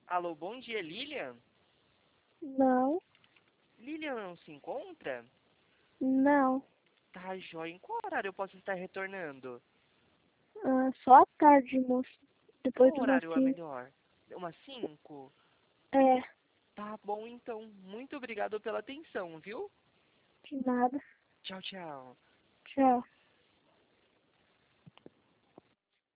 Alô, bom dia, Lilian? Não, Lilian não se encontra? não. Tá, joia. Em qual horário eu posso estar retornando? Só à tarde, moço. Depois Qual de umas horário é 5. melhor? Umas 5? É, Tá bom, então. Muito obrigado pela atenção, viu? de nada. Tchau, tchau. Tchau.